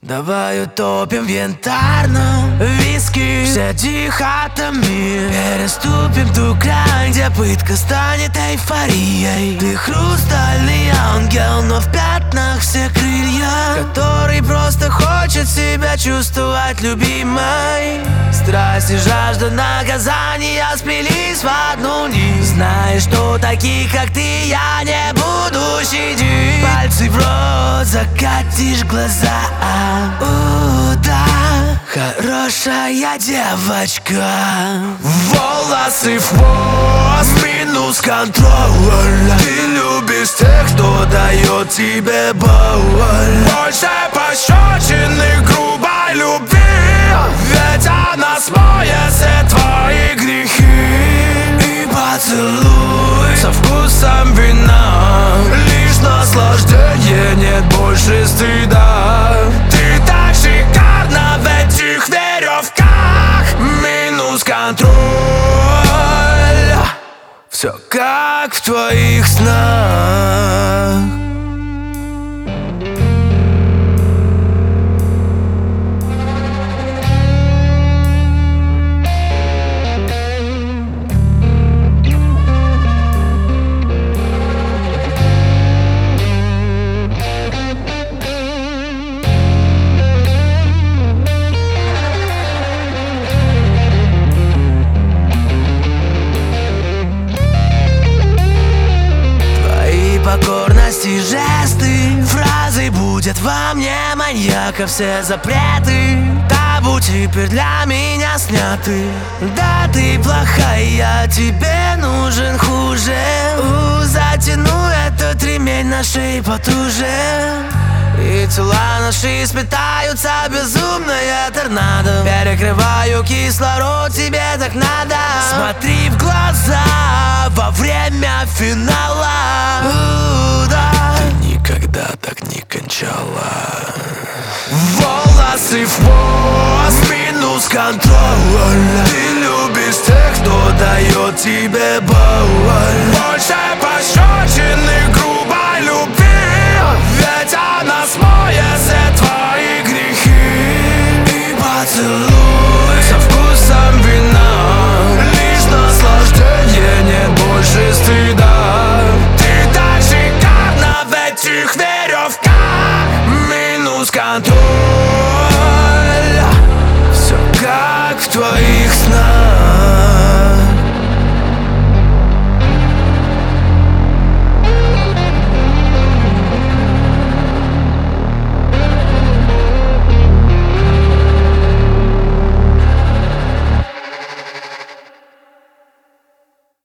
Давай утопим в янтарном виски все дихотомии. Переступим ту грань, где пытка станет эйфорией. Ты хрустальный ангел, но в пятнах все крылья, который просто хочет себя чувствовать любимой. Страсть и жажда наказания сплелись в одну нить. Знаешь, что таких, как ты, я не буду щадить. Пальцы в рот, закатишь глаза. Да, хорошая девочка. Волосы в хвост, минус контроль. Ты любишь тех, кто дает тебе боль. Больше пощечины грубой любви, ведь она смоет все твои грехи. И поцелуй со вкусом вина, лишь наслаждение, нет больше стыда. Ты так шикарна в этих веревках. Минус контроль. Все как в твоих снах. Покорность и жесты, фразы будут во мне маньяка. Все запреты табу теперь для меня сняты. Да, ты плохая, тебе нужен хуже. Затяну этот ремень на шее потуже. И тела наши сметаются, безумная торнадо. Перекрываю кислород, тебе так надо. Смотри в глаза во время финала. Да. Ты никогда так не кончала. Волосы в хвост, минус контроль. Ты любишь тех, кто дает тебе боль. Больше пощечины грубой любви, ведь она смоет все твои грехи. И поцелуй со вкусом вина, лишь наслаждение, нет больше стыда. Ты так шикарна в этих веревках. Минус контроль.